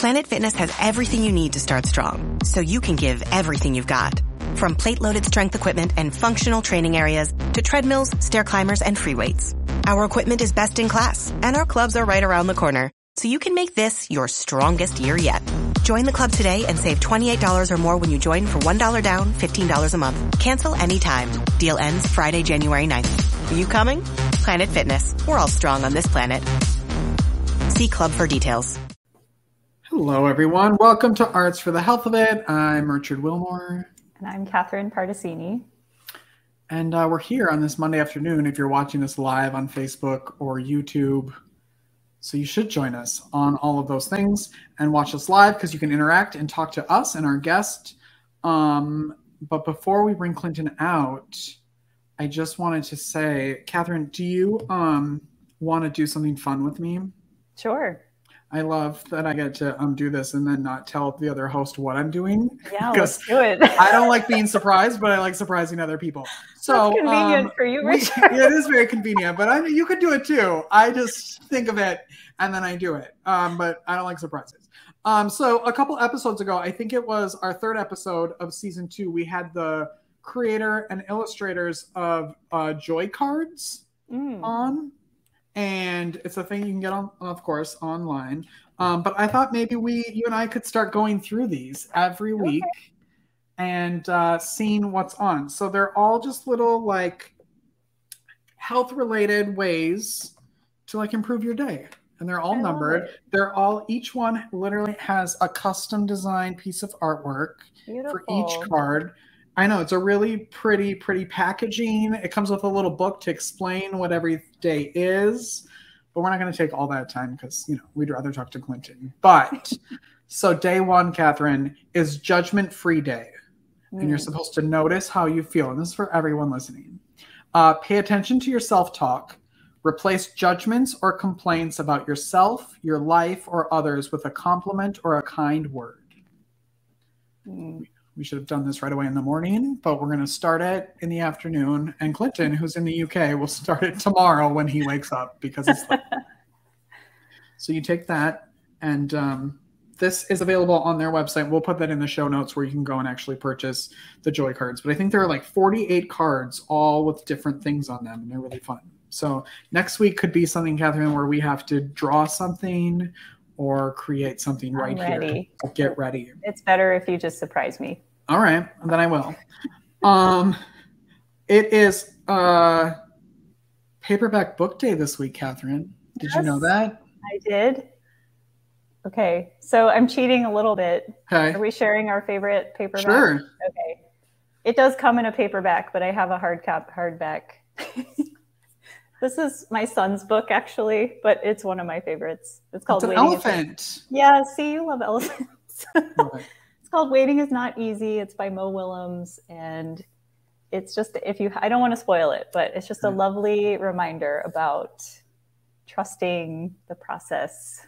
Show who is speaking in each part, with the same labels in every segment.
Speaker 1: Planet Fitness has everything you need to start strong, so you can give everything you've got. From plate-loaded strength equipment and functional training areas to treadmills, stair climbers, and free weights. Our equipment is best in class, and our clubs are right around the corner, so you can make this your strongest year yet. Join the club today and save $28 or more when you join for $1 down, $15 a month. Cancel anytime. Deal ends Friday, January 9th. Are you coming? Planet Fitness. We're all strong on this planet. See club for details.
Speaker 2: Hello, everyone. Welcome to Arts for the Health of It. I'm Richard Wilmore.
Speaker 3: And I'm Catherine Pardesini.
Speaker 2: And we're here on this Monday afternoon if you're watching this live on Facebook or YouTube. So you should join us on all of those things and watch us live because you can interact and talk to us and our guest. But before we bring Clinton out, I just wanted to say, Catherine, do you want to do something fun with me?
Speaker 3: Sure.
Speaker 2: I love that I get to do this and then not tell the other host what I'm doing.
Speaker 3: Yeah, let's do it.
Speaker 2: I don't like being surprised, but I like surprising other people. So
Speaker 3: that's convenient for you, Richard.
Speaker 2: It is very convenient, but you could do it too. I just think of it and then I do it. But I don't like surprises. So a couple episodes ago, I think it was our third episode of season 2, we had the creator and illustrators of Joy Cards on. And it's a thing you can get on, of course, online. But I thought maybe you and I could start going through these every week and seeing what's on. So they're all just little like health-related ways to like improve your day. And they're all numbered. Each one literally has a custom designed piece of artwork for each card. I know, it's a really pretty packaging. It comes with a little book to explain what every day is. But we're not going to take all that time because, we'd rather talk to Clinton. But, so day 1, Catherine, is judgment-free day. And you're supposed to notice how you feel. And this is for everyone listening. Pay attention to your self-talk. Replace judgments or complaints about yourself, your life, or others with a compliment or a kind word. We should have done this right away in the morning, but we're going to start it in the afternoon. And Clinton, who's in the UK, will start it tomorrow when he wakes up because it's late. So you take that, and this is available on their website. We'll put that in the show notes where you can go and actually purchase the Joy Cards. But I think there are like 48 cards, all with different things on them, and they're really fun. So next week could be something, Catherine, where we have to draw something or create something right here. Get ready.
Speaker 3: It's better if you just surprise me.
Speaker 2: All right, then I will. It is paperback book day this week, Catherine. Did you know that?
Speaker 3: I did. Okay, so I'm cheating a little bit.
Speaker 2: Okay.
Speaker 3: Are we sharing our favorite paperback?
Speaker 2: Sure.
Speaker 3: Okay. It does come in a paperback, but I have a hardback. This is my son's book, actually, but it's one of my favorites. It's called
Speaker 2: It's an elephant.
Speaker 3: Yeah, see, you love elephants.
Speaker 2: Right.
Speaker 3: It's called Waiting is Not Easy. It's by Mo Willems. And it's just, I don't want to spoil it, but it's just a lovely reminder about trusting the process.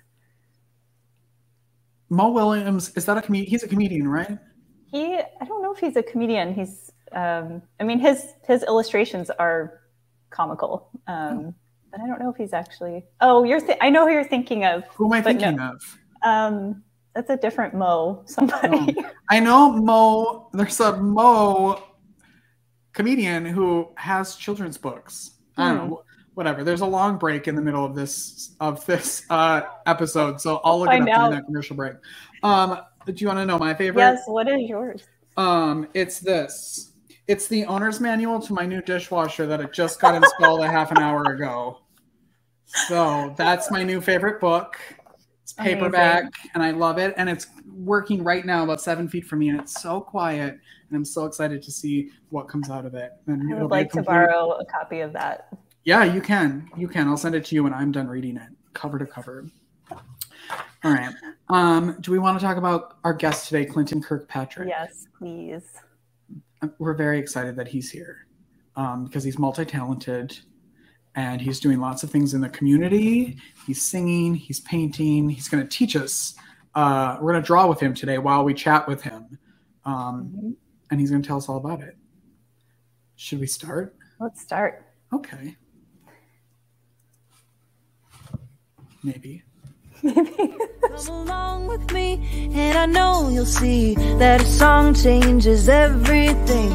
Speaker 2: Mo Willems, is that a comedian? He's a comedian, right?
Speaker 3: I don't know if he's a comedian. He's, his illustrations are comical. But I don't know if he's actually, I know who you're thinking of.
Speaker 2: Who am I thinking of?
Speaker 3: That's a different Mo, somebody.
Speaker 2: Oh. I know Mo. There's a Mo comedian who has children's books. I don't know. Whatever. There's a long break in the middle of this episode, so I'll look it up during that commercial break. Do you want to know my favorite?
Speaker 3: Yes. What is yours?
Speaker 2: It's this. It's the owner's manual to my new dishwasher that it just got installed a half an hour ago. So that's my new favorite book. Paperback. Amazing. And I love it, and it's working right now about 7 feet from me, and it's so quiet, and I'm so excited to see what comes out of it. And
Speaker 3: I would like to borrow a copy of that.
Speaker 2: Yeah, you can. I'll send it to you when I'm done reading it, cover to cover. All right. Do we want to talk about our guest today, Clinton Kirkpatrick?
Speaker 3: Yes, please.
Speaker 2: We're very excited that he's here because he's multi-talented. And he's doing lots of things in the community. He's singing, he's painting. He's going to teach us. We're going to draw with him today while we chat with him. And he's going to tell us all about it. Should we start?
Speaker 3: Let's start.
Speaker 2: Okay. Maybe.
Speaker 4: Come along with me, and I know you'll see that a song changes everything.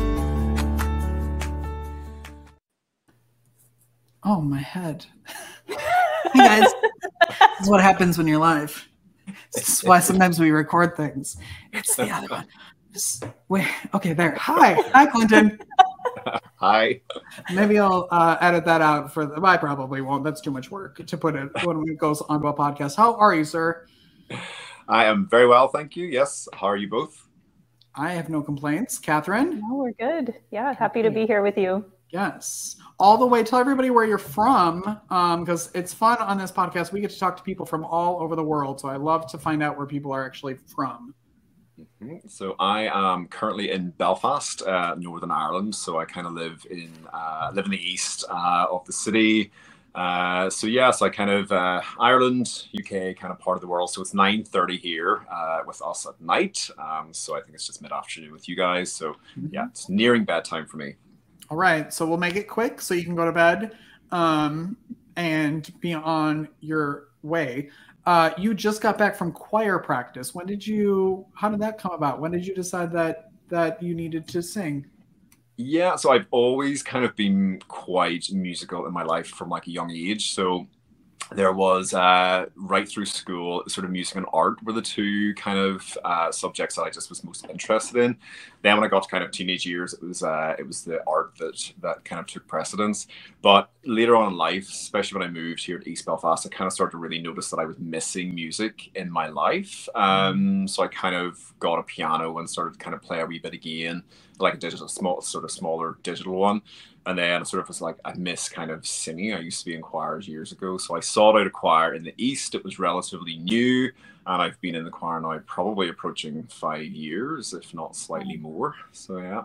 Speaker 2: Oh, my head. Hey guys, this is what happens when you're live. This is why sometimes we record things. It's the other one. Wait, okay, there. Hi, Clinton.
Speaker 5: Hi.
Speaker 2: Maybe I'll edit that out for the. I probably won't. That's too much work to put it when it goes onto a podcast. How are you, sir?
Speaker 5: I am very well, thank you. Yes. How are you both?
Speaker 2: I have no complaints. Catherine?
Speaker 3: No, we're good. Yeah, happy to be here with you.
Speaker 2: Yes. All the way. Tell everybody where you're from, because it's fun on this podcast. We get to talk to people from all over the world, so I love to find out where people are actually from.
Speaker 5: So I am currently in Belfast, Northern Ireland. So I kind of live in the east of the city. So I kind of Ireland, UK, kind of part of the world. So it's 9:30 here with us at night. So I think it's just mid-afternoon with you guys. So yeah, it's nearing bedtime for me.
Speaker 2: All right, so we'll make it quick so you can go to bed and be on your way. You just got back from choir practice. How did that come about? When did you decide that you needed to sing?
Speaker 5: Yeah, so I've always kind of been quite musical in my life from like a young age. So there was right through school, sort of music and art were the two kind of subjects that I just was most interested in. Then when I got to kind of teenage years, it was the art that kind of took precedence. But later on in life, especially when I moved here to East Belfast, I kind of started to really notice that I was missing music in my life. So I kind of got a piano and started to kind of play a wee bit again, like a smaller digital one. And then I sort of was like, I miss kind of singing. I used to be in choirs years ago. So I sought out a choir in the East. It was relatively new. And I've been in the choir now probably approaching 5 years, if not slightly more. So, yeah.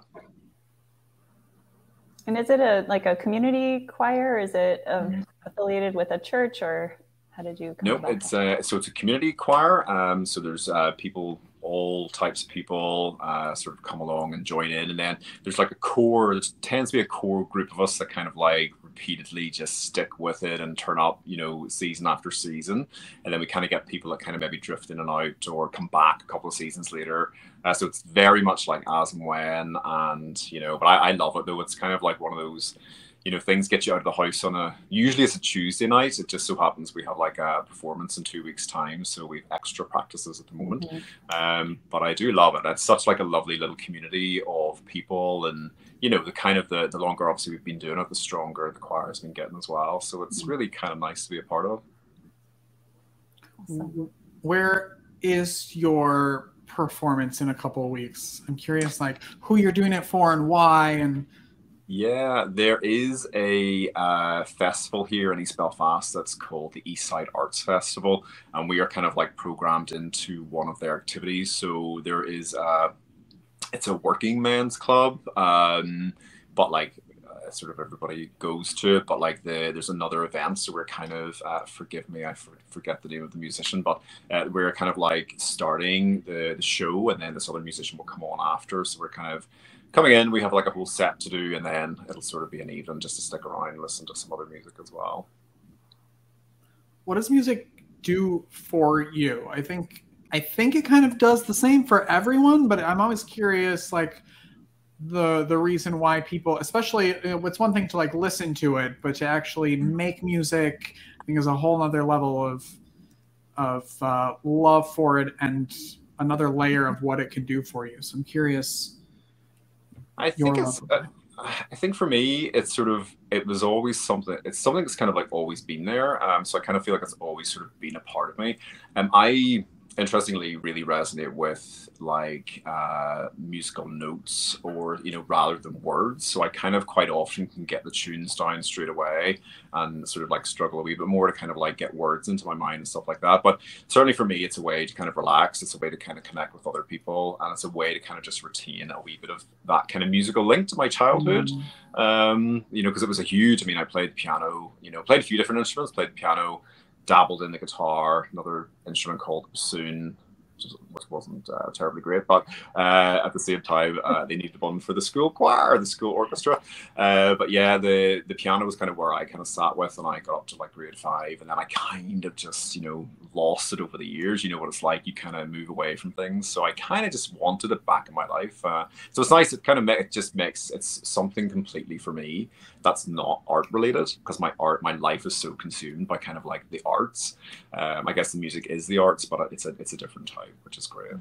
Speaker 3: And is it a community choir? Or is it affiliated with a church, or how did you come about that?
Speaker 5: So it's a community choir. So there's people, all types of people sort of come along and join in, and then there's like a core. There tends to be a core group of us that kind of like repeatedly just stick with it and turn up, season after season, and then we kind of get people that kind of maybe drift in and out or come back a couple of seasons later. So it's very much like as and when, and but I love it though. It's kind of like one of those. Things get you out of the house usually it's a Tuesday night. It just so happens we have like a performance in 2 weeks' time. So we've extra practices at the moment. But I do love it. It's such like a lovely little community of people. And, the kind of the longer obviously we've been doing it, the stronger the choir has been getting as well. So it's really kind of nice to be a part of.
Speaker 2: Awesome. Where is your performance in a couple of weeks? I'm curious, like who you're doing it for and why. And
Speaker 5: yeah, there is a festival here in East Belfast that's called the Eastside Arts Festival, and we are kind of like programmed into one of their activities. So there is it's a working men's club, but like sort of everybody goes to it. But like there's another event, so we're kind of forgive me, I forget the name of the musician, but we're kind of like starting the show, and then this other musician will come on after. So we're kind of coming in, we have like a whole set to do, and then it'll sort of be an evening just to stick around and listen to some other music as well.
Speaker 2: What does music do for you? I think it kind of does the same for everyone, but I'm always curious, like the reason why people, especially, it's one thing to like listen to it, but to actually make music, I think is a whole other level of love for it and another layer of what it can do for you. So I'm curious.
Speaker 5: I think for me, it was always something. It's something that's kind of like always been there. So I kind of feel like it's always sort of been a part of me. I interestingly really resonate with like musical notes, or rather than words. So I kind of quite often can get the tunes down straight away and sort of like struggle a wee bit more to kind of like get words into my mind and stuff like that. But certainly for me, it's a way to kind of relax. It's a way to kind of connect with other people, and it's a way to kind of just retain a wee bit of that kind of musical link to my childhood. Because it was a huge. I played piano. Played a few different instruments. Played the piano. Dabbled in the guitar, another instrument called bassoon, which is wasn't terribly great. But at the same time, they needed one for the school choir, the school orchestra. But yeah, the piano was kind of where I kind of sat with, and I got up to like grade 5, and then I kind of just, you know, lost it over the years. You know what it's like, you kind of move away from things. So I kind of just wanted it back in my life. So it's nice. It kind of it's something completely for me that's not art related, because my life is so consumed by kind of like the arts. I guess the music is the arts, but it's a different type, which is great.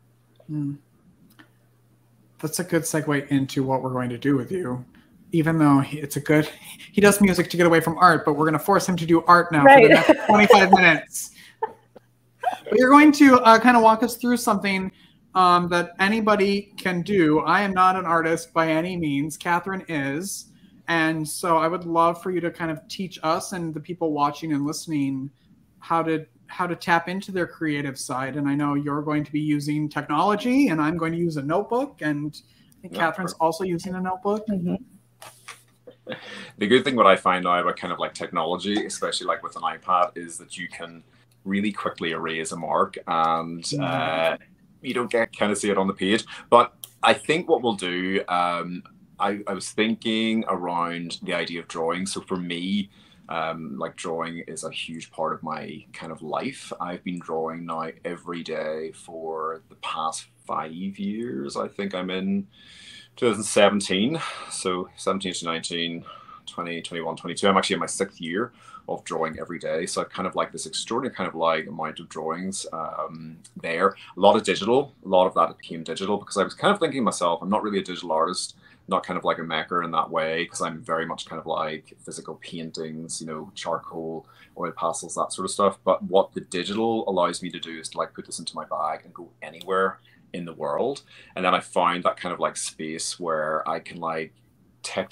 Speaker 2: That's a good segue into what we're going to do with you. Even though he does music to get away from art, but we're going to force him to do art now for the next 25 minutes. But you're going to kind of walk us through something that anybody can do. I am not an artist by any means. Catherine is. And so I would love for you to kind of teach us and the people watching and listening how to tap into their creative side. And I know you're going to be using technology, and I'm going to use a notebook, and I think Catherine's also using a notebook.
Speaker 3: Mm-hmm.
Speaker 5: The good thing what I find now about kind of like technology, especially like with an iPad, is that you can really quickly erase a mark, and you don't get kind of see it on the page. But I think what we'll do, I was thinking around the idea of drawing. So for me, like drawing is a huge part of my kind of life. I've been drawing now every day for the past 5 years. I think I'm in 2017. So 17 to 19, 20, 21, 22. I'm actually in my 6th year of drawing every day. So I've kind of like this extraordinary kind of like amount of drawings there. A lot of digital, a lot of that became digital, because I was kind of thinking myself, I'm not really a digital artist, not kind of like a maker in that way, because I'm very much kind of like physical paintings, you know, charcoal, oil pastels, that sort of stuff. But what the digital allows me to do is to like put this into my bag and go anywhere in the world. And then I found that kind of like space where I can like take the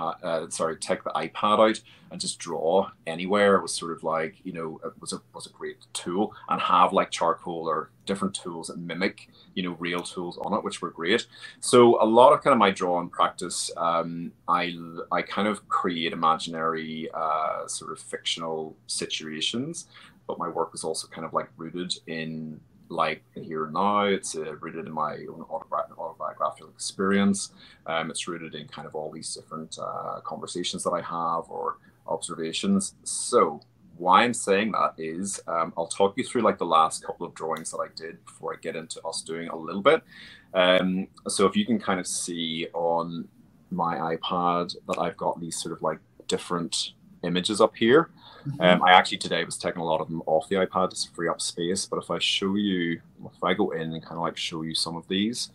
Speaker 5: iPad out and just draw anywhere. It was sort of like, you know, it was a great tool, and have like charcoal or different tools that mimic, you know, real tools on it, which were great. So a lot of kind of my drawing practice, I kind of create imaginary sort of fictional situations, but my work is also kind of like rooted in like here and now. It's rooted in my own autobiographical experience. It's rooted in kind of all these different conversations that I have, or observations. So why I'm saying that is I'll talk you through like the last couple of drawings that I did before I get into us doing a little bit. So if you can kind of see on my iPad that I've got these sort of like different images up here. I actually today was taking a lot of them off the iPad to free up space. But if I show you, if I go in and kind of like show you some of these,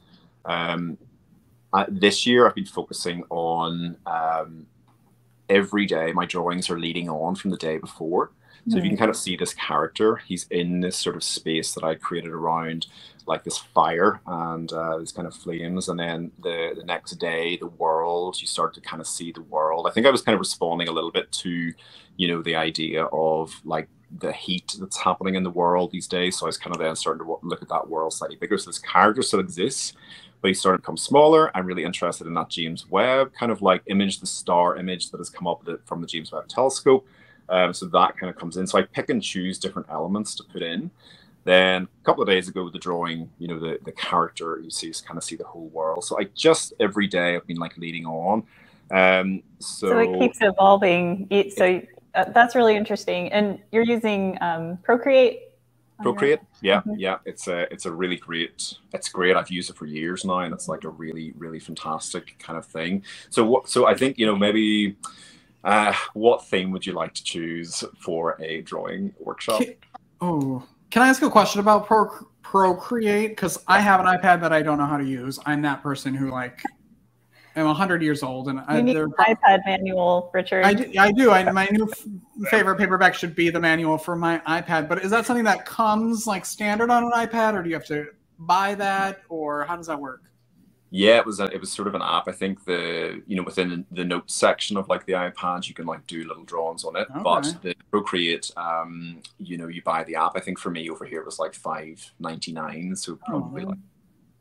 Speaker 5: this year I've been focusing on every day my drawings are leading on from the day before. So if you can kind of see this character, he's in this sort of space that I created around like this fire and these kind of flames. And then the next day, the world, you start to kind of see the world. I think I was kind of responding a little bit to, you know, the idea of like the heat that's happening in the world these days. So I was kind of then starting to look at that world slightly bigger. So this character still exists, but he's starting to become smaller. I'm really interested in that James Webb kind of like image, the star image that has come up from the James Webb Telescope. So that kind of comes in. So I pick and choose different elements to put in. Then a couple of days ago, the drawing, you know, the character, you kind of see the whole world. So I just every day I've been like leading on. So
Speaker 3: it keeps evolving. So that's really interesting. And you're using Procreate?
Speaker 5: Procreate, yeah, yeah. It's a really great. It's great. I've used it for years now, and it's like a really, really fantastic kind of thing. So I think, you know, maybe. What theme would you like to choose for a drawing workshop?
Speaker 2: Can I ask a question about Procreate? Because I have an iPad that I don't know how to use. I'm that person who like, I'm 100 years old, and
Speaker 3: you need an iPad manual, Richard.
Speaker 2: I do. My new favorite paperback should be the manual for my iPad. But is that something that comes like standard on an iPad, or do you have to buy that, or how does that work?
Speaker 5: Yeah, it was sort of an app. I think within the notes section of like the iPad, you can like do little drawings on it. Okay. But the Procreate, you buy the app. I think for me over here it was like $5.99, so probably like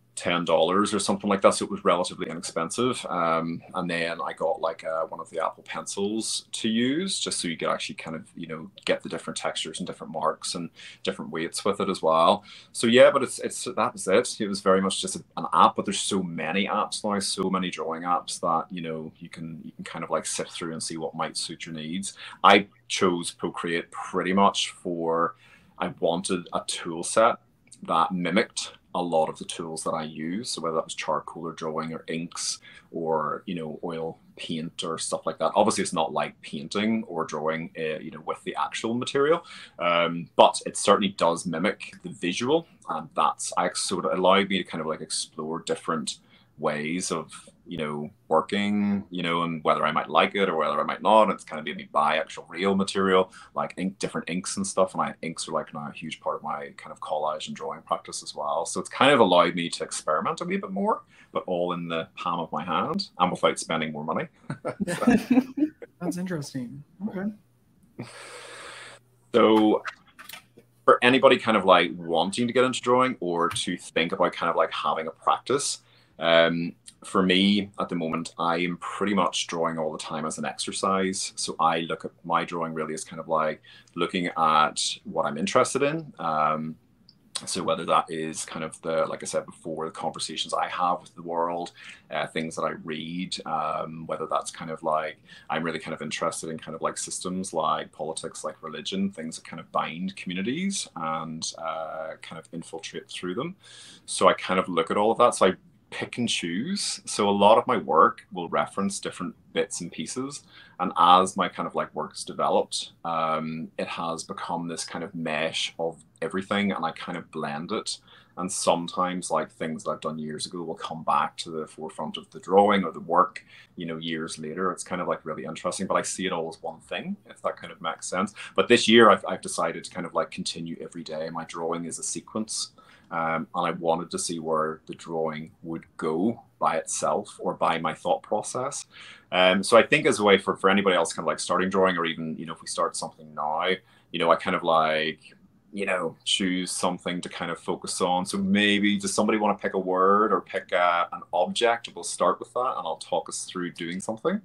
Speaker 5: $10 or something like that, so it was relatively inexpensive. And then I got like one of the Apple pencils to use, just so you could actually kind of, you know, get the different textures and different marks and different weights with it as well. So yeah, but that was it. It was very much just an app, but there's so many apps now, so many drawing apps that, you know, you can kind of like sift through and see what might suit your needs. I chose Procreate pretty much for, I wanted a tool set that mimicked a lot of the tools that I use. So whether that was charcoal or drawing or inks or, you know, oil paint or stuff like that. Obviously it's not like painting or drawing, you know, with the actual material, but it certainly does mimic the visual, and that's sort of allowed me to kind of like explore different ways of, you know, working, you know, and whether I might like it or whether I might not. And it's kind of made me buy actual real material, like different inks and stuff. And inks are like now a huge part of my kind of collage and drawing practice as well. So it's kind of allowed me to experiment a wee bit more, but all in the palm of my hand and without spending more money.
Speaker 2: That's interesting. Okay.
Speaker 5: So for anybody kind of like wanting to get into drawing or to think about kind of like having a practice, for me at the moment, I am pretty much drawing all the time as an exercise. So I look at my drawing really as kind of like looking at what I'm interested in. So whether that is kind of the, like I said before, the conversations I have with the world, things that I read, whether that's kind of like, I'm really kind of interested in kind of like systems like politics, like religion, things that kind of bind communities and kind of infiltrate through them. So I kind of look at all of that. So I pick and choose. So a lot of my work will reference different bits and pieces. And as my kind of like work's developed, it has become this kind of mesh of everything, and I kind of blend it. And sometimes like things that I've done years ago will come back to the forefront of the drawing or the work, you know, years later. It's kind of like really interesting, but I see it all as one thing, if that kind of makes sense. But this year I've decided to kind of like continue every day. My drawing is a sequence. And I wanted to see where the drawing would go by itself or by my thought process. So I think as a way for anybody else kind of like starting drawing, or even, you know, if we start something now, you know, I kind of like, you know, choose something to kind of focus on. So maybe does somebody want to pick a word or pick an object? We'll start with that and I'll talk us through doing something.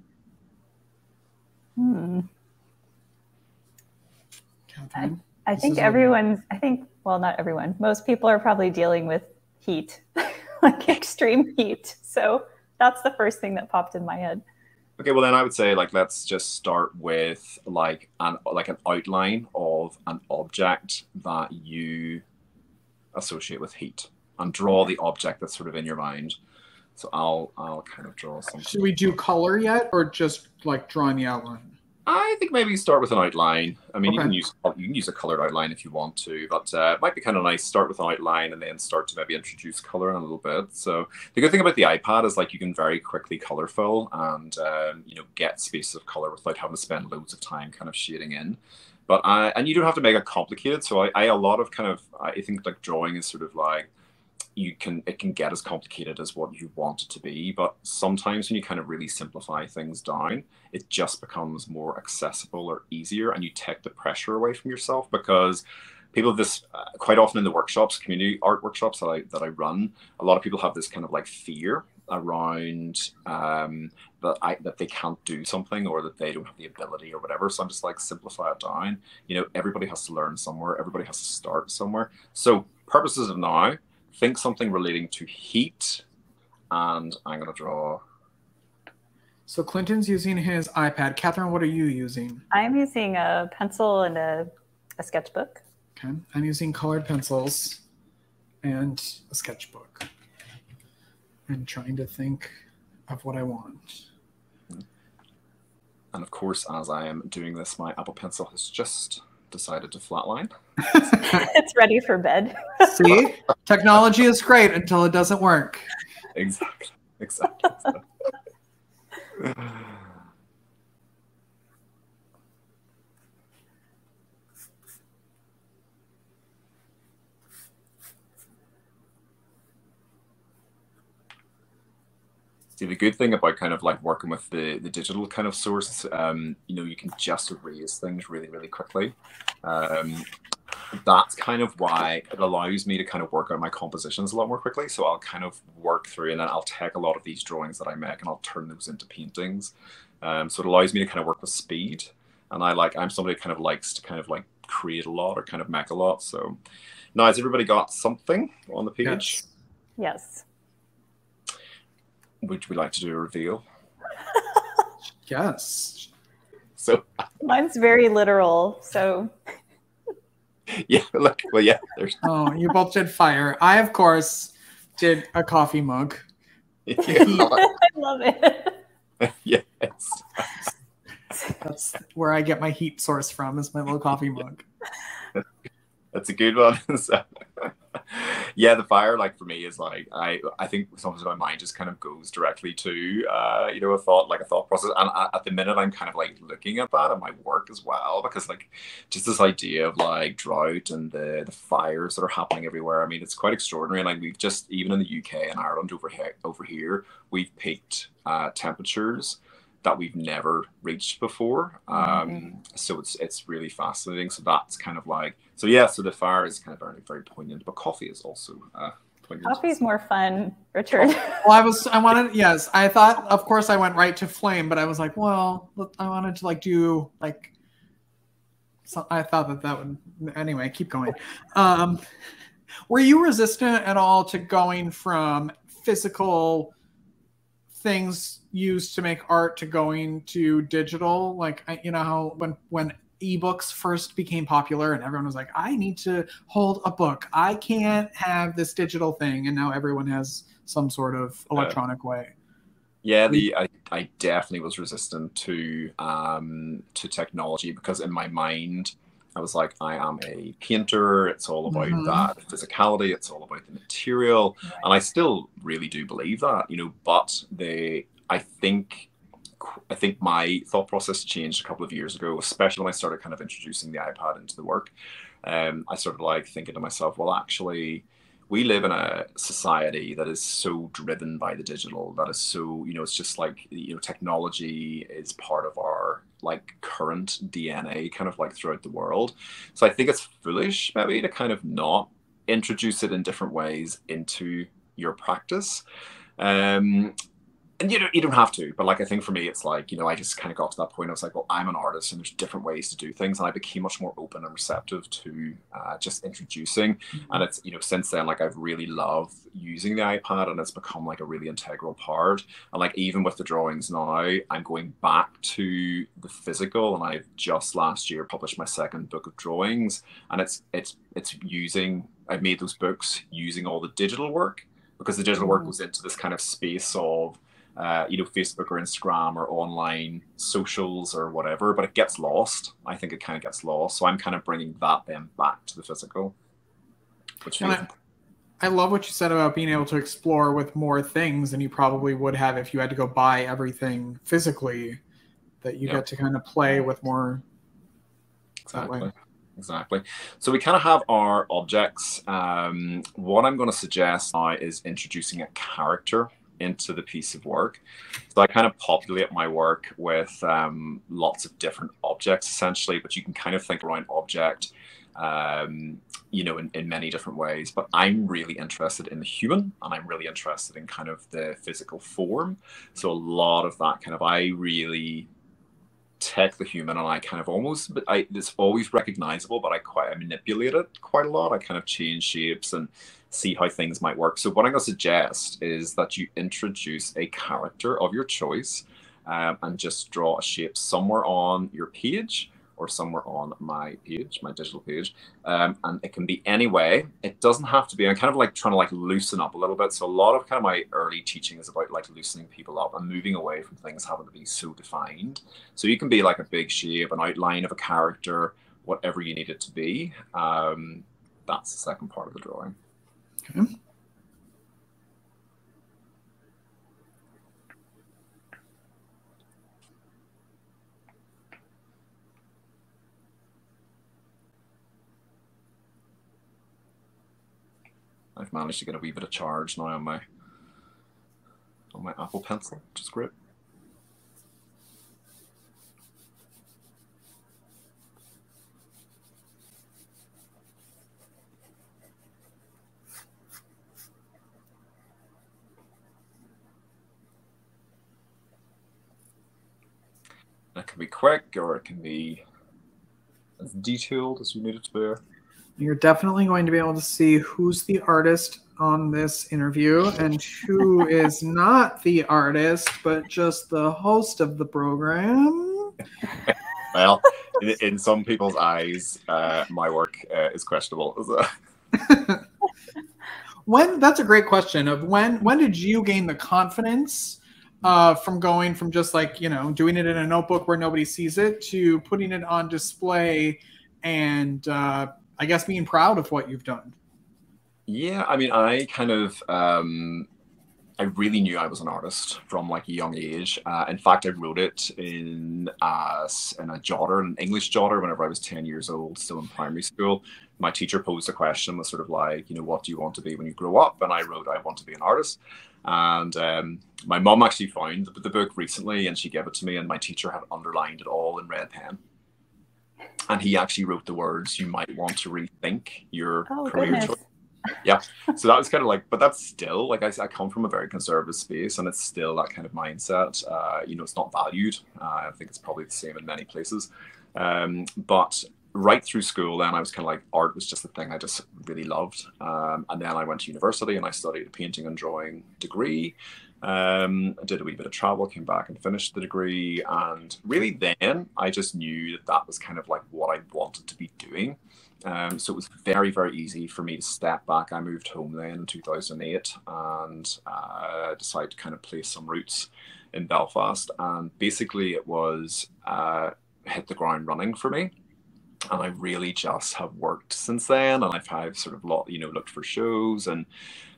Speaker 2: Catherine?
Speaker 3: I think well, not everyone, most people are probably dealing with heat, like extreme heat. So that's the first thing that popped in my head.
Speaker 5: Okay, well then I would say like, let's just start with like an outline of an object that you associate with heat, and draw the object that's sort of in your mind. So I'll kind of draw something.
Speaker 2: Should we do color yet, or just like drawing the outline?
Speaker 5: I think maybe start with an outline. I mean,
Speaker 2: okay.
Speaker 5: you can use a colored outline if you want to, but it might be kind of nice. Start with an outline and then start to maybe introduce color in a little bit. So the good thing about the iPad is like you can very quickly color fill and you know, get spaces of color without having to spend loads of time kind of shading in. But and you don't have to make it complicated. So I think like drawing is sort of like, it can get as complicated as what you want it to be, but sometimes when you kind of really simplify things down, it just becomes more accessible or easier, and you take the pressure away from yourself. Because people have this quite often in the workshops, community art workshops that I run, a lot of people have this kind of like fear around that they can't do something, or that they don't have the ability or whatever. So I'm just like, simplify it down. You know, everybody has to learn somewhere, everybody has to start somewhere. So purposes of now, think something relating to heat, and I'm going to draw.
Speaker 2: So Clinton's using his iPad. Catherine, what are you using?
Speaker 3: I'm using a pencil and a sketchbook.
Speaker 2: Okay, I'm using colored pencils and a sketchbook. I'm trying to think of what I want.
Speaker 5: And of course, as I am doing this, my Apple Pencil has just decided to flatline.
Speaker 3: It's ready for bed.
Speaker 2: See? Technology is great until it doesn't work.
Speaker 5: Exactly. See, the good thing about kind of like working with the digital kind of source, you know, you can just erase things really, really quickly. that's kind of why it allows me to kind of work out my compositions a lot more quickly. So I'll kind of work through, and then I'll take a lot of these drawings that I make and I'll turn those into paintings. So it allows me to kind of work with speed. And I'm somebody who kind of likes to kind of like create a lot or kind of make a lot. So now, has everybody got something on the page?
Speaker 3: Yes.
Speaker 5: Would we like to do a reveal?
Speaker 2: Yes.
Speaker 5: So
Speaker 3: mine's very literal. So
Speaker 5: yeah, look, well, yeah. There's...
Speaker 2: Oh, you both did fire. I, of course, did a coffee mug.
Speaker 3: I love it.
Speaker 5: Yes.
Speaker 2: That's where I get my heat source from, is my little coffee mug.
Speaker 5: That's a good one. So, yeah, the fire, like for me, is like I think sometimes my mind just kind of goes directly to a thought process. And at the minute, I'm kind of like looking at that in my work as well, because like just this idea of like drought and the fires that are happening everywhere. I mean, it's quite extraordinary. Like we've just, even in the UK and Ireland over here, we've peaked temperatures that we've never reached before. So it's really fascinating. So that's kind of like, so the fire is kind of very, very poignant, but coffee is also poignant.
Speaker 3: Coffee's more fun, Richard.
Speaker 2: Well, I thought, of course I went right to flame, but I was like, well, I wanted to like do like, so I thought that would, anyway, keep going. Were you resistant at all to going from physical things used to make art to going to digital? Like, you know how when ebooks first became popular and everyone was like, I need to hold a book, I can't have this digital thing, and now everyone has some sort of electronic way.
Speaker 5: Yeah, I definitely was resistant to technology, because in my mind I was like, I am a painter. It's all about that physicality. It's all about the material. Right. And I still really do believe that, but I think my thought process changed a couple of years ago, especially when I started kind of introducing the iPad into the work. I started like thinking to myself, well, actually, we live in a society that is so driven by the digital, that is so, it's just like, technology is part of our like current DNA kind of like throughout the world. So I think it's foolish maybe to kind of not introduce it in different ways into your practice. And you don't have to, but like I think for me, it's like, I just kind of got to that point. I was like, well, I'm an artist and there's different ways to do things. And I became much more open and receptive to just introducing. And it's, since then, like I've really loved using the iPad, and it's become like a really integral part. And like even with the drawings now, I'm going back to the physical, and I've just last year published my second book of drawings. And I've made those books using all the digital work, because the digital work goes into this kind of space of Facebook or Instagram or online socials or whatever, but it gets lost. I think it kind of gets lost. So I'm kind of bringing that then back to the physical.
Speaker 2: I love what you said about being able to explore with more things than you probably would have if you had to go buy everything physically, that you get to kind of play with more.
Speaker 5: Exactly. So we kind of have our objects. What I'm going to suggest now is introducing a character into the piece of work. So I kind of populate my work with lots of different objects essentially, but you can kind of think around object in many different ways. But I'm really interested in the human, and I'm really interested in kind of the physical form. So a lot of that kind of, I really take the human and I kind of almost, it's always recognizable, but I manipulate it quite a lot. I kind of change shapes and see how things might work. So what I'm going to suggest is that you introduce a character of your choice and just draw a shape somewhere on your page or somewhere on my page, my digital page. And it can be any way. It doesn't have to be. I'm kind of like trying to like loosen up a little bit. So a lot of kind of my early teaching is about like loosening people up and moving away from things having to be so defined. So you can be like a big shape, an outline of a character, whatever you need it to be. That's the second part of the drawing. Okay. I've managed to get a wee bit of charge now on my Apple Pencil, which is great. quick, or it can be as detailed as you need it to be.
Speaker 2: You're definitely going to be able to see who's the artist on this interview and who is not the artist, but just the host of the program.
Speaker 5: Well, in some people's eyes, my work is questionable.
Speaker 2: That's a great question. Of when did you gain the confidence from going from just like, doing it in a notebook where nobody sees it to putting it on display and I guess being proud of what you've done?
Speaker 5: Yeah, I mean, I kind of, I really knew I was an artist from like a young age. In fact, I wrote it in a jotter, an English jotter, whenever I was 10 years old, still in primary school. My teacher posed a question, was sort of like, what do you want to be when you grow up? And I wrote, I want to be an artist. And my mum actually found the book recently, and she gave it to me, and my teacher had underlined it all in red pen. And he actually wrote the words, you might want to rethink your career choice. Yeah, so that was kind of like, but that's still like, I come from a very conservative space, and it's still that kind of mindset. It's not valued. I think it's probably the same in many places. But right through school, then I was kind of like, art was just the thing I just really loved. And then I went to university and I studied a painting and drawing degree. I did a wee bit of travel, came back and finished the degree. And really then I just knew that was kind of like what I wanted to be doing. So it was very, very easy for me to step back. I moved home then in 2008 and decided to kind of place some roots in Belfast. And basically it was hit the ground running for me. And I really just have worked since then. And I've sort of looked for shows, and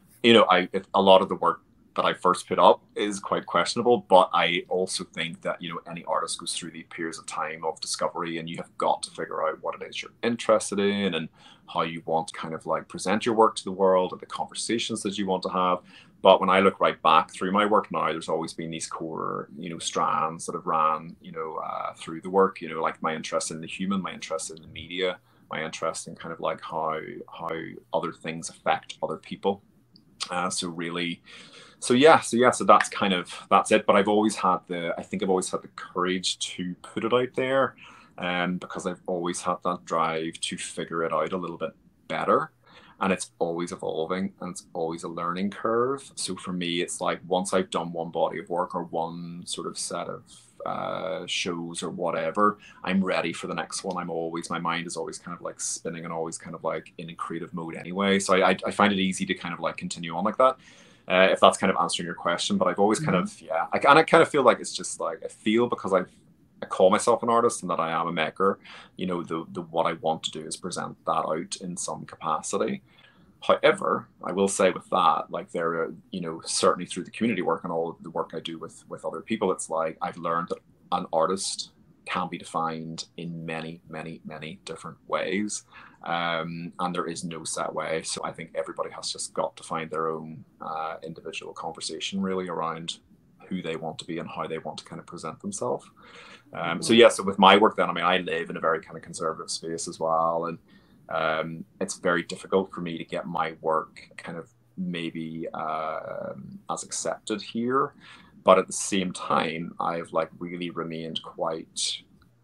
Speaker 5: a lot of the work that I first put up is quite questionable, but I also think that any artist goes through these periods of time of discovery, and you have got to figure out what it is you're interested in and how you want to kind of like present your work to the world and the conversations that you want to have. But when I look right back through my work now, there's always been these core strands that have ran through the work, like my interest in the human, my interest in the media, my interest in kind of like how other things affect other people. So that's it. But I've always had the courage to put it out there, because I've always had that drive to figure it out a little bit better. And it's always evolving, and it's always a learning curve. So for me, it's like once I've done one body of work or one sort of set of shows or whatever, I'm ready for the next one. My mind is always kind of like spinning and always kind of like in a creative mode anyway. So I find it easy to kind of like continue on like that. If that's kind of answering your question, but I've always kind of, I kind of feel like it's just like, I feel because I call myself an artist and that I am a maker, the what I want to do is present that out in some capacity. However, I will say with that, like there are, certainly through the community work and all of the work I do with other people, it's like I've learned that an artist can be defined in many, many, many different ways. And there is no set way. So I think everybody has just got to find their own individual conversation really around who they want to be and how they want to kind of present themselves. So with my work then, I live in a very kind of conservative space as well. And it's very difficult for me to get my work kind of maybe as accepted here. But at the same time, I've like really remained quite,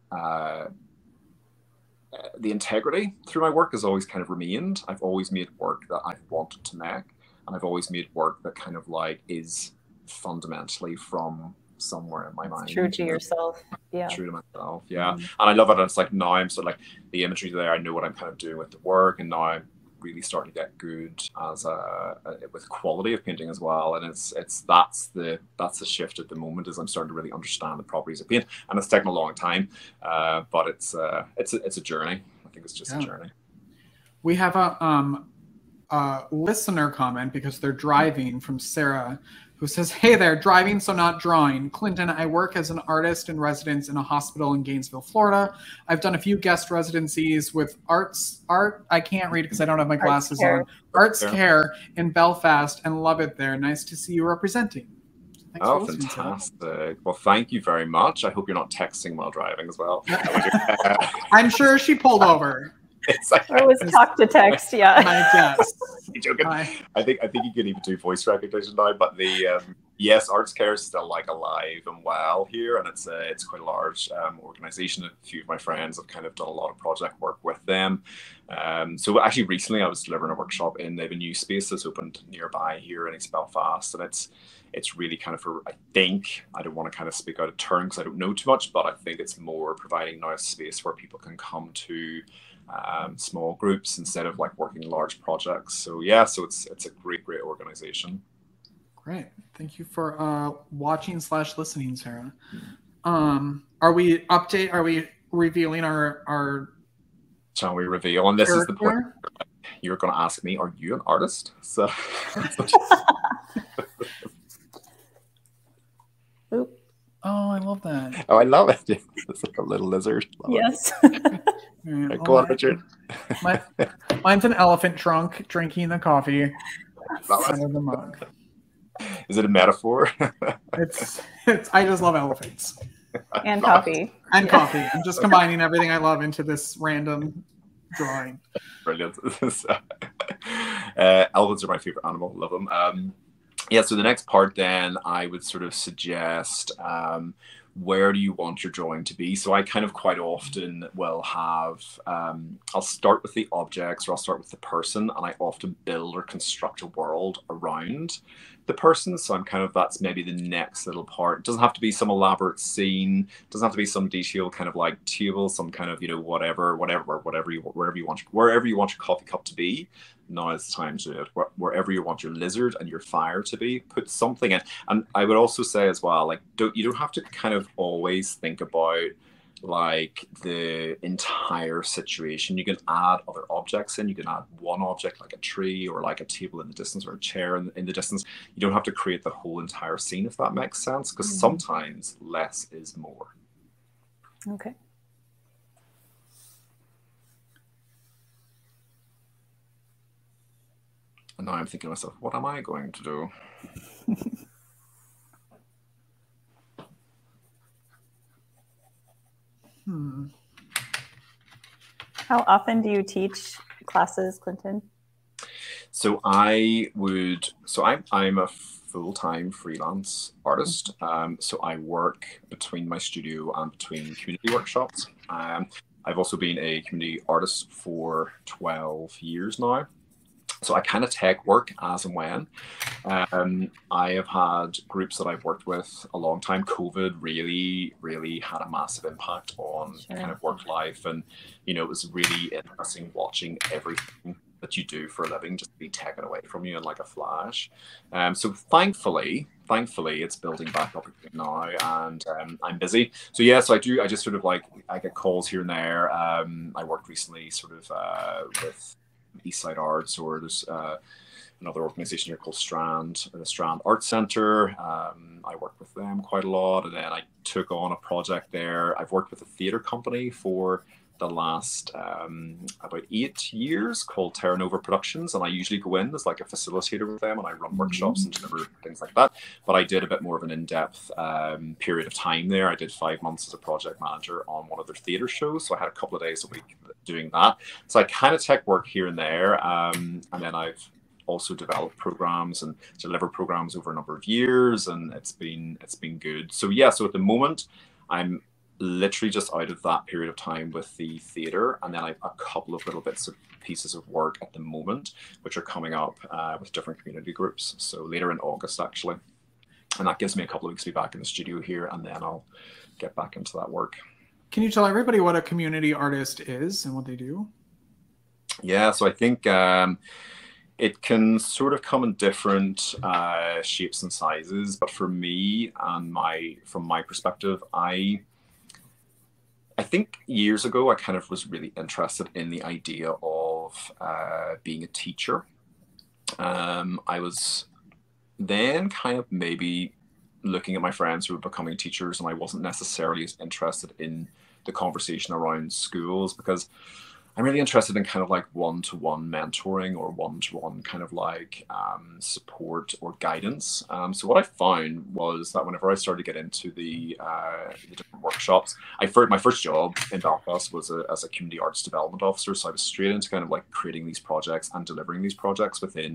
Speaker 5: the integrity through my work has always kind of remained. I've always made work that I've wanted to make. And I've always made work that kind of like is fundamentally from somewhere in my mind.
Speaker 3: True to yourself. Yeah.
Speaker 5: True to myself. Yeah. And I love it. And it's like now I'm sort of like the imagery there. I know what I'm kind of doing with the work, and now I'm really starting to get good as with quality of painting as well. And that's the shift at the moment, is I'm starting to really understand the properties of paint, and it's taken a long time, but it's a journey. I think it's just a journey.
Speaker 2: We have a listener comment because they're driving, from Sarah, who says, "Hey there, driving so not drawing. Clinton, I work as an artist in residence in a hospital in Gainesville, Florida. I've done a few guest residencies with art. I can't read because I don't have my glasses on. Arts Care in Belfast, and love it there. Nice to see you representing." Thanks for listening,
Speaker 5: fantastic. Sarah. Well, thank you very much. I hope you're not texting while driving as well.
Speaker 2: I'm sure she pulled over.
Speaker 3: It was talk to text, yeah.
Speaker 2: My guess.
Speaker 5: Joking. I think you can even do voice recognition now, but Yes, ArtsCare is still like alive and well here, and it's quite a large organization. A few of my friends have kind of done a lot of project work with them. So actually recently I was delivering a workshop in, they have a new space that's opened nearby here in East Belfast, and it's really kind of for, I think, I don't want to kind of speak out of turn because I don't know too much, but I think it's more providing now a space where people can come to small groups instead of like working large projects. So yeah, so it's a great organization.
Speaker 2: Great. Thank you for watching/listening, Sarah. Are we revealing our
Speaker 5: Shall we reveal? And this
Speaker 2: character?
Speaker 5: Is the point you're going to ask me, are you an artist? So
Speaker 3: Oop.
Speaker 2: Oh, I love that.
Speaker 5: Oh, I love it. It's like a little lizard.
Speaker 3: Yes.
Speaker 2: Right,
Speaker 5: Go on, Richard.
Speaker 2: Mine's an elephant trunk drinking the coffee out of the mug.
Speaker 5: Is it a metaphor?
Speaker 2: It's I just love elephants.
Speaker 3: And coffee.
Speaker 2: And coffee. I'm just combining everything I love into this random drawing.
Speaker 5: Brilliant. Elephants are my favorite animal. Love them. Yeah, so the next part then I would sort of suggest where do you want your drawing to be? So I kind of quite often will have, I'll start with the objects or I'll start with the person, and I often build or construct a world around the person. So I'm kind of, that's maybe the next little part. It doesn't have to be some elaborate scene, it doesn't have to be some detailed kind of like table, some kind of, you know, wherever you want your coffee cup to be. Now it's time to do it. Wherever you want your lizard and your fire to be, put something in. And I would also say as well, like, you don't have to kind of always think about like the entire situation. You can add other objects in. You can add one object like a tree or like a table in the distance or a chair in the distance. You don't have to create the whole entire scene, if that makes sense, because sometimes less is more.
Speaker 3: Okay.
Speaker 5: And now I'm thinking to myself, what am I going to do?
Speaker 3: How often do you teach classes, Clinton?
Speaker 5: So I'm a full-time freelance artist. So I work between my studio and between community workshops. I've also been a community artist for 12 years now. So I kind of take work as and when. I have had groups that I've worked with a long time. COVID really had a massive impact on kind of work life. And, you know, it was really interesting watching everything that you do for a living just be taken away from you in like a flash. So thankfully it's building back up now, and I'm busy. So yeah, so I just sort of like, I get calls here and there. I worked recently sort of with Eastside Arts, or there's another organization here called the Strand Art Centre. I work with them quite a lot, and then I took on a project there. I've worked with a theatre company for the last about 8 years called Terra Nova Productions, and I usually go in as like a facilitator with them, and I run workshops and deliver things like that. But I did a bit more of an in-depth period of time there. I did 5 months as a project manager on one of their theatre shows, so I had a couple of days a week doing that. So I kind of take work here and there, and then I've also developed programs and delivered programs over a number of years, and it's been good. So yeah, so at the moment I'm literally just out of that period of time with the theatre, and then I have a couple of little bits of pieces of work at the moment which are coming up with different community groups, so later in August actually, and that gives me a couple of weeks to be back in the studio here, and then I'll get back into that work.
Speaker 2: Can you tell everybody what a community artist is and what they do?
Speaker 5: Yeah, so I think it can sort of come in different shapes and sizes, but for me and from my perspective, I think years ago, I kind of was really interested in the idea of being a teacher. I was then kind of maybe looking at my friends who were becoming teachers, and I wasn't necessarily as interested in the conversation around schools, because I'm really interested in kind of like one-to-one mentoring or one-to-one kind of like support or guidance. So what I found was that whenever I started to get into the different workshops, my first job in Belfast was as a community arts development officer. So I was straight into kind of like creating these projects and delivering these projects within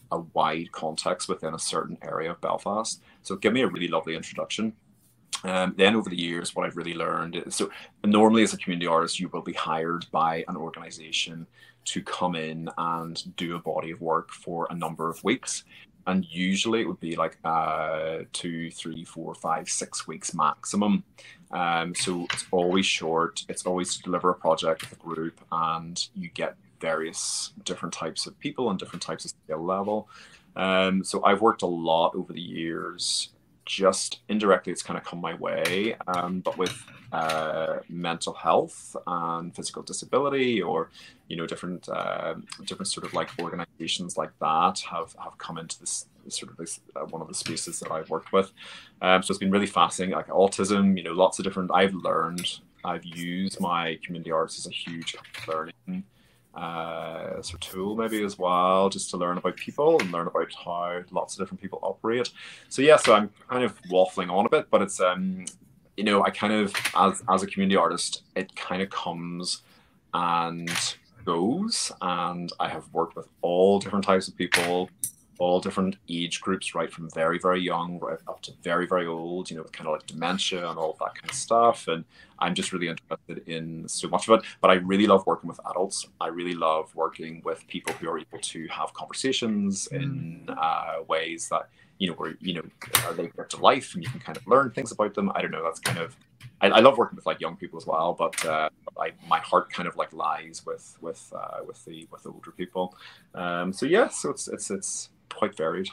Speaker 5: a wide context within a certain area of Belfast. So it gave me a really lovely introduction. Then over the years, what I've really learned is, so normally as a community artist, you will be hired by an organization to come in and do a body of work for a number of weeks. And usually it would be like 2, 3, 4, 5, 6 weeks maximum. So it's always short. It's always to deliver a project with a group, and you get various different types of people and different types of skill level. So I've worked a lot over the years. Just indirectly, it's kind of come my way, but with mental health and physical disability, or different sort of like organizations like that have come into this sort of this one of the spaces that I've worked with. So it's been really fascinating. Like autism, lots of different. I've used my community arts as a huge learning sort of tool maybe as well, just to learn about people and learn about how lots of different people operate. So I'm kind of waffling on a bit, but it's I kind of, as a community artist, it kind of comes and goes, and I have worked with all different types of people, all different age groups, right from very, very young right up to very, very old, with kind of like dementia and all of that kind of stuff. And I'm just really interested in so much of it. But I really love working with adults. I really love working with people who are able to have conversations in ways that, where, they get to life and you can kind of learn things about them. I don't know. That's kind of, I love working with like young people as well, but my heart kind of like lies with the older people. So it's quite varied.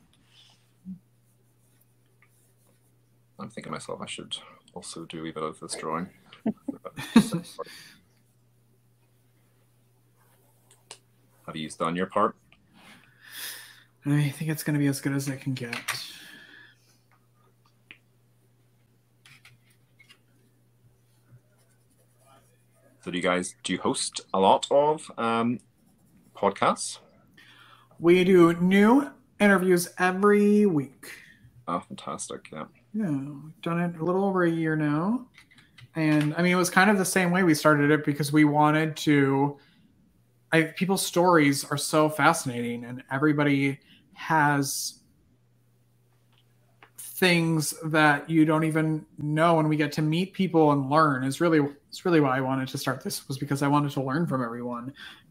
Speaker 5: I'm thinking to myself, I should also do a bit of this drawing. Have you done your part?
Speaker 2: I think it's going to be as good as it can get.
Speaker 5: So do you host a lot of podcasts?
Speaker 2: We do new interviews every week.
Speaker 5: Oh, fantastic. Yeah.
Speaker 2: Yeah, we've done it a little over a year now. And I mean, it was kind of the same way we started it, because we wanted to, people's stories are so fascinating, and everybody has things that you don't even know, and we get to meet people and learn. It's really why I wanted to start this, was because I wanted to learn from everyone.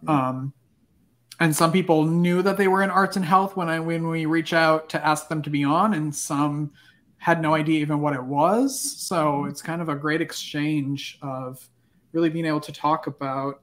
Speaker 2: And some people knew that they were in arts and health when we reach out to ask them to be on, and some had no idea even what it was. So it's kind of a great exchange of really being able to talk about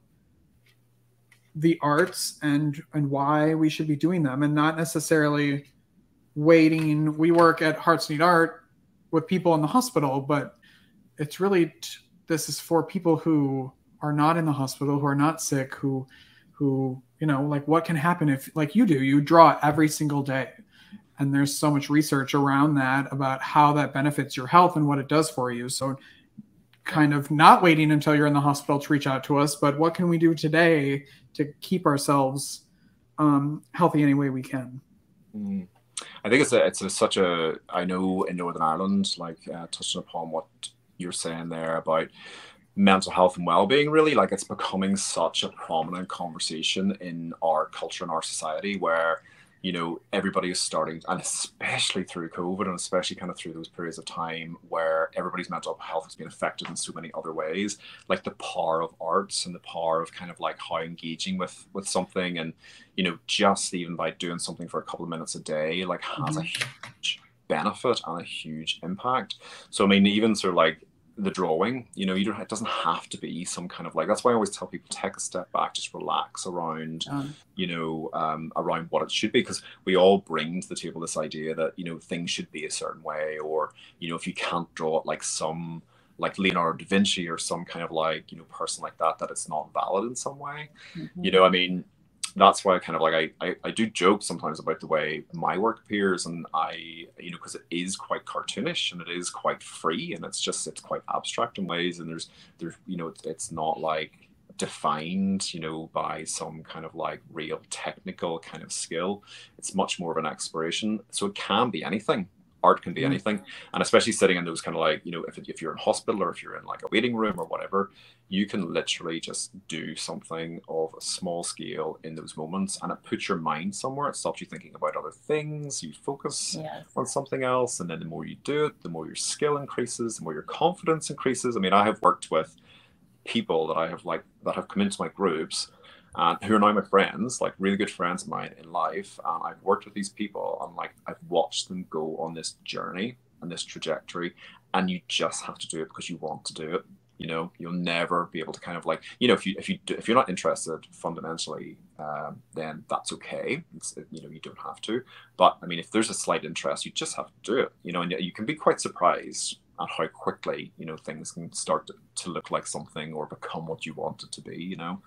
Speaker 2: the arts and why we should be doing them, and not necessarily waiting. We work at Hearts Need Art with people in the hospital, but it's really, this is for people who are not in the hospital, who are not sick, who like, what can happen if, like you draw every single day. And there's so much research around that, about how that benefits your health and what it does for you. So kind of not waiting until you're in the hospital to reach out to us, but what can we do today to keep ourselves healthy any way we can?
Speaker 5: I think it's such a, I know in Northern Ireland, like touching upon what you're saying there about mental health and well-being, really, like it's becoming such a prominent conversation in our culture and our society, where everybody is starting, and especially through COVID, and especially kind of through those periods of time where everybody's mental health has been affected in so many other ways, like the power of arts and the power of kind of like how engaging with something, and just even by doing something for a couple of minutes a day, like has a huge benefit and a huge impact. So I mean, even sort of like the drawing, it doesn't have to be some kind of like, that's why I always tell people, take a step back, just relax around around what it should be, because we all bring to the table this idea that things should be a certain way, or if you can't draw it like some, like Leonardo da Vinci or some kind of like person like that it's not valid in some way. I mean, that's why I kind of like, I do joke sometimes about the way my work appears, and I, because it is quite cartoonish and it is quite free, and it's quite abstract in ways, and there's it's not like defined by some kind of like real technical kind of skill. It's much more of an exploration, so it can be anything. art can be anything. And especially sitting in those kind of like, you know, if you're in hospital or if you're in like a waiting room or whatever, you can literally just do something of a small scale in those moments, and it puts your mind somewhere. It stops you thinking about other things. You focus on something else, and then the more you do it, the more your skill increases, the more your confidence increases. I mean, I have worked with people that I have like that have come into my groups who are now my friends, like really good friends of mine in life. And I've worked with these people, and like I've watched them go on this journey and this trajectory, and you just have to do it because you want to do it. You know, you'll never be able to kind of like, you know, if you're not interested fundamentally, then that's okay. You know, you don't have to. But I mean, if there's a slight interest, you just have to do it. You know, and you can be quite surprised at how quickly, you know, things can start to look like something or become what you want it to be. You know.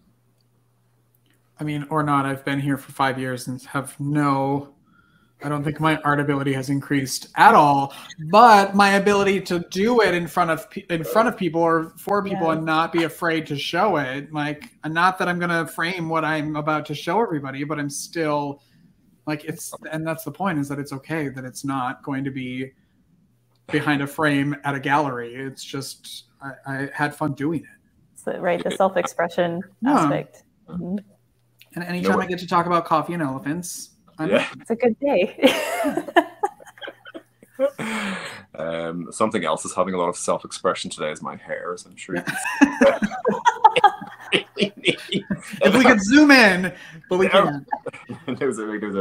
Speaker 2: I mean, or not. I've been here for 5 years and have I don't think my art ability has increased at all, but my ability to do it in front of people or for people and not be afraid to show it. Like, not that I'm going to frame what I'm about to show everybody, but I'm still like, and that's the point, is that it's okay that it's not going to be behind a frame at a gallery. It's just, I had fun doing it.
Speaker 3: So, right. The self-expression aspect. Mm-hmm.
Speaker 2: And anytime I get to talk about coffee and elephants,
Speaker 3: it's a good day.
Speaker 5: Something else is having a lot of self-expression today is my hair, as I'm sure you can see.
Speaker 2: If we could zoom in, but we can't.
Speaker 5: It's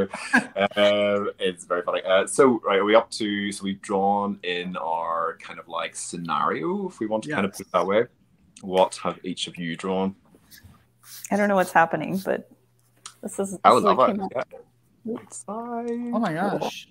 Speaker 5: very funny. So are we up to, so we've drawn in our kind of like scenario, if we want to kind of put it that way. What have each of you drawn?
Speaker 3: I don't know what's happening, but this is
Speaker 5: I love it.
Speaker 2: Oh my gosh.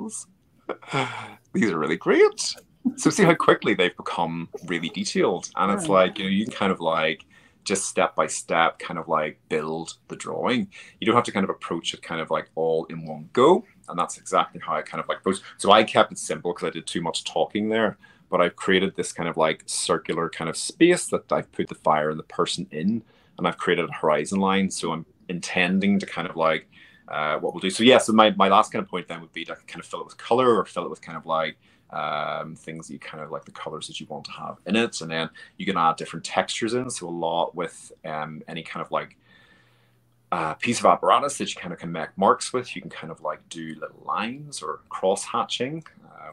Speaker 5: These are really great. So see how quickly they've become really detailed. And it's like, you know, you can kind of like just step by step kind of like build the drawing. You don't have to kind of approach it kind of like all in one go. And that's exactly how I kind of like approach. So I kept it simple because I did too much talking there. But I've created this kind of like circular kind of space that I've put the fire and the person in. And I've created a horizon line. So I'm intending to kind of like what we'll do. So so my last kind of point then would be to kind of fill it with color, or fill it with kind of like things that you kind of like, the colors that you want to have in it. And then you can add different textures in. So a lot with any kind of like piece of apparatus that you kind of can make marks with, you can kind of like do little lines or cross hatching.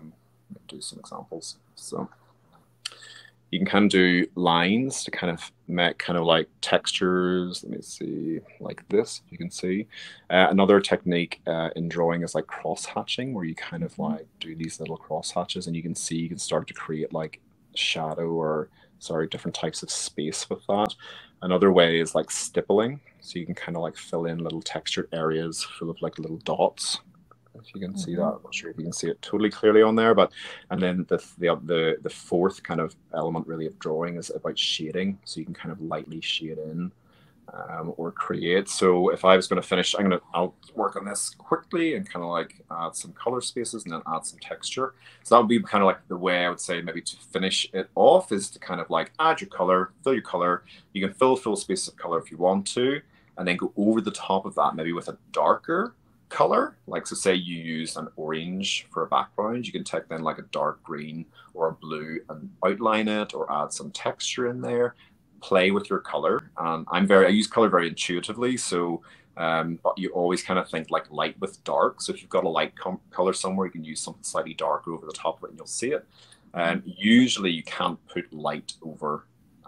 Speaker 5: Do some examples. So you can kind of do lines to kind of make kind of like textures. Let me see, like this, you can see. Another technique in drawing is like cross hatching, where you kind of like do these little cross hatches, and you can see, you can start to create like shadow or, sorry, different types of space with that. Another way is like stippling. So you can kind of like fill in little textured areas full of like little dots. If you can see that, I'm not sure if you can see it totally clearly on there, but and then the fourth kind of element really of drawing is about shading. So you can kind of lightly shade in or create. So if I was going to finish, I'll work on this quickly and kind of like add some color spaces and then add some texture. So that would be kind of like the way I would say maybe to finish it off, is to kind of like add your color, fill your color. You can fill full spaces of color if you want to, and then go over the top of that maybe with a darker color. Like, so say you use an orange for a background, you can take then like a dark green or a blue and outline it, or add some texture in there, play with your color. And I use color very intuitively. So but you always kind of think like light with dark. So if you've got a light color somewhere, you can use something slightly darker over the top of it and you'll see it. Usually you can't put light over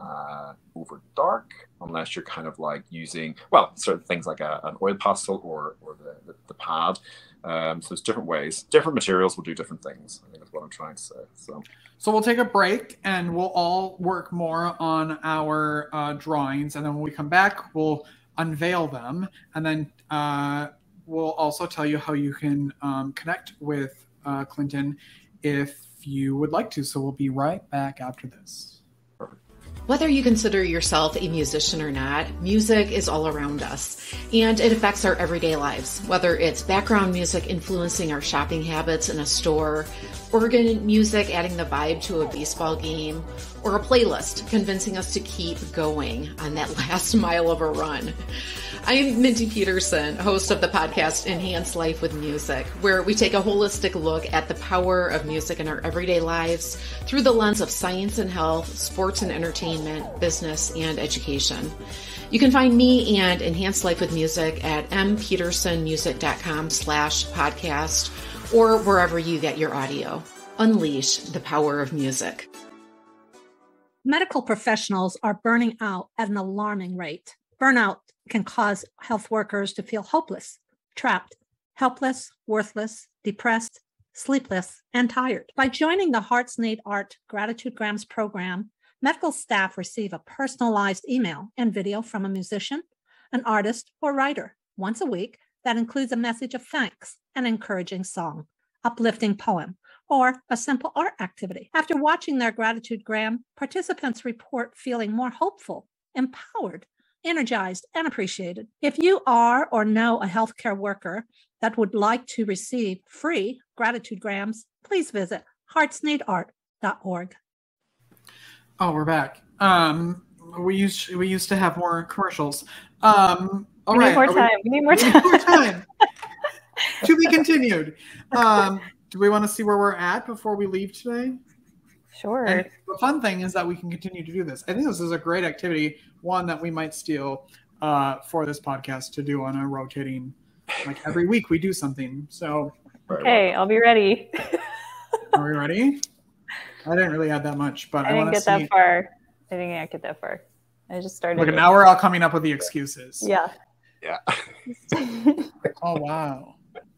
Speaker 5: dark unless you're kind of like using, well, certain things like an oil pastel or the pad. So there's different ways, different materials will do different things, I think is what I'm trying to say. So
Speaker 2: we'll take a break and we'll all work more on our drawings, and then when we come back we'll unveil them, and then we'll also tell you how you can connect with Clinton if you would like to. So we'll be right back after this.
Speaker 5: Perfect.
Speaker 6: Whether you consider yourself a musician or not, music is all around us, and it affects our everyday lives. Whether it's background music influencing our shopping habits in a store, organ music adding the vibe to a baseball game, or a playlist convincing us to keep going on that last mile of a run. I'm Mindy Peterson, host of the podcast Enhance Life with Music, where we take a holistic look at the power of music in our everyday lives through the lens of science and health, sports and entertainment, business, and education. You can find me and Enhance Life with Music at mpetersonmusic.com/podcast or wherever you get your audio. Unleash the power of music.
Speaker 7: Medical professionals are burning out at an alarming rate. Burnout can cause health workers to feel hopeless, trapped, helpless, worthless, depressed, sleepless, and tired. By joining the Hearts Need Art Gratitude Grams program, medical staff receive a personalized email and video from a musician, an artist, or writer once a week that includes a message of thanks, an encouraging song, uplifting poem, or a simple art activity. After watching their gratitude gram, participants report feeling more hopeful, empowered, energized, and appreciated. If you are or know a healthcare worker that would like to receive free gratitude grams, please visit heartsneedart.org.
Speaker 2: Oh, we're back. We used to have more commercials. All
Speaker 3: we
Speaker 2: right.
Speaker 3: need more time. We need more
Speaker 2: time. To be continued. Do we want to see where we're at before we leave today?
Speaker 3: Sure.
Speaker 2: And the fun thing is that we can continue to do this. I think this is a great activity, one that we might steal for this podcast to do on a rotating, like every week we do something. So,
Speaker 3: okay, I'll be ready.
Speaker 2: Are we ready? I didn't really add that much, but I
Speaker 3: didn't get that far. I didn't get that far. I just started.
Speaker 2: Look, now we're all coming up with the excuses.
Speaker 3: Yeah.
Speaker 5: Yeah.
Speaker 2: Oh, wow.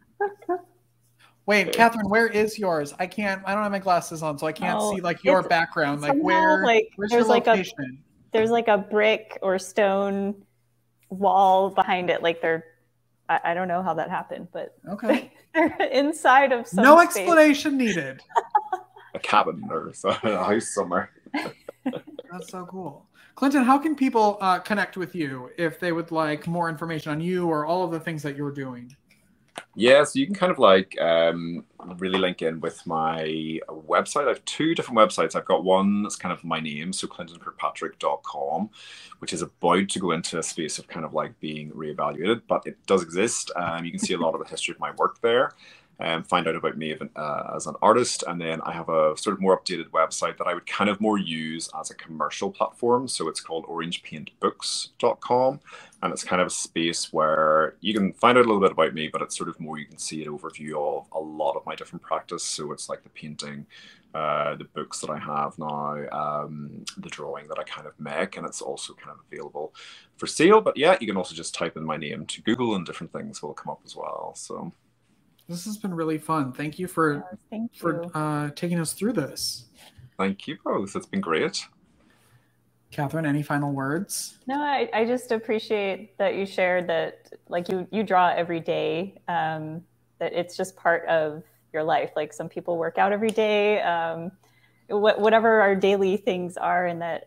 Speaker 2: Wait, Catherine, where is yours? I don't have my glasses on, so I can't see like your background. Like where's your location?
Speaker 3: There's like a brick or stone wall behind it. Like I don't know how that happened, but
Speaker 2: okay.
Speaker 3: They're inside of some
Speaker 2: No
Speaker 3: space.
Speaker 2: Explanation needed.
Speaker 5: A cabin or a house somewhere.
Speaker 2: That's so cool. Clinton, how can people connect with you if they would like more information on you or all of the things that you're doing?
Speaker 5: Yeah, so you can kind of like really link in with my website. I have two different websites. I've got one that's kind of my name, so clintonkirkpatrick.com, which is about to go into a space of kind of like being reevaluated, but it does exist. You can see a lot of the history of my work there. Find out about me as an artist. And then I have a sort of more updated website that I would kind of more use as a commercial platform. So it's called orangepaintbooks.com. And it's kind of a space where you can find out a little bit about me, but it's sort of more, you can see an overview of a lot of my different practice. So it's like the painting, the books that I have now, the drawing that I kind of make, and it's also kind of available for sale. But yeah, you can also just type in my name to Google and different things will come up as well. So
Speaker 2: this has been really fun. Thank you for taking us through this.
Speaker 5: Thank you both. It's been great.
Speaker 2: Catherine, any final words?
Speaker 3: No, I just appreciate that you shared that, like you draw every day, that it's just part of your life. Like some people work out every day, whatever our daily things are, and that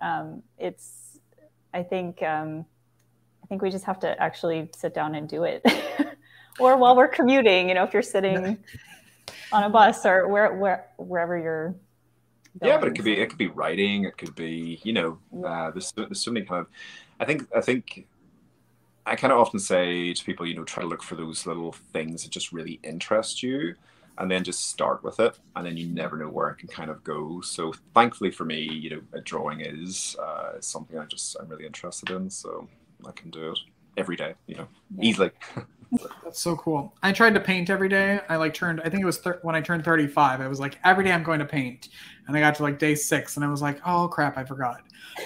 Speaker 3: I think we just have to actually sit down and do it. Or while we're commuting, if you're sitting on a bus or wherever you're going.
Speaker 5: Yeah, but it could be writing. It could be, there's so many kind of, I think I kind of often say to people, try to look for those little things that just really interest you, and then just start with it, and then you never know where it can kind of go. So thankfully for me, drawing is something I'm really interested in, so I can do it every day, easily.
Speaker 2: That's so cool. I tried to paint every day. I think it was when I turned 35, I was like, every day I'm going to paint. And I got to like day 6 and I was like, oh crap, I forgot.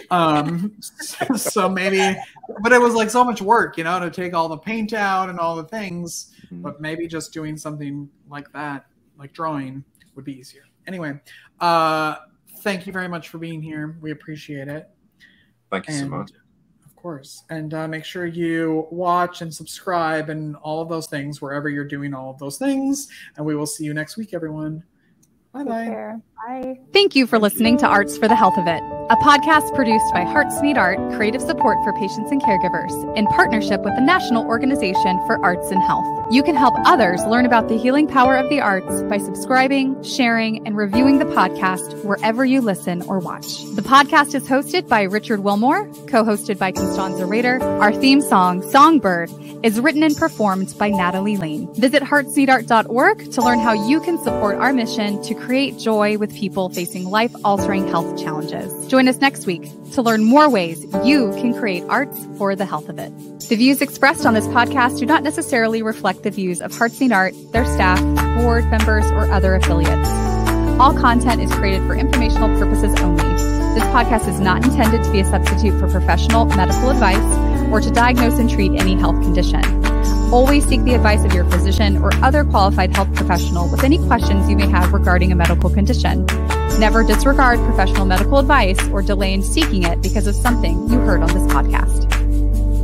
Speaker 2: So maybe, but it was like so much work, to take all the paint out and all the things, but maybe just doing something like that, like drawing, would be easier. Anyway, thank you very much for being here. We appreciate it.
Speaker 5: Thank you so much.
Speaker 2: Of course. And make sure you watch and subscribe and all of those things wherever you're doing all of those things. And we will see you next week, everyone. Bye-bye.
Speaker 3: Bye.
Speaker 8: Thank you for listening to Arts for the Health of It, a podcast produced by Hearts Need Art, creative support for patients and caregivers, in partnership with the National Organization for Arts and Health. You can help others learn about the healing power of the arts by subscribing, sharing, and reviewing the podcast wherever you listen or watch. The podcast is hosted by Richard Wilmore, co-hosted by Constanza Rader. Our theme song, Songbird, is written and performed by Natalie Lane. Visit heartsneedart.org to learn how you can support our mission to create joy with people facing life-altering health challenges. Join us next week to learn more ways you can create arts for the health of it. The views expressed on this podcast do not necessarily reflect the views of Hearts Need Art, their staff, board members, or other affiliates. All content is created for informational purposes only. This podcast is not intended to be a substitute for professional medical advice or to diagnose and treat any health condition. Always seek the advice of your physician or other qualified health professional with any questions you may have regarding a medical condition. Never disregard professional medical advice or delay in seeking it because of something you heard on this podcast.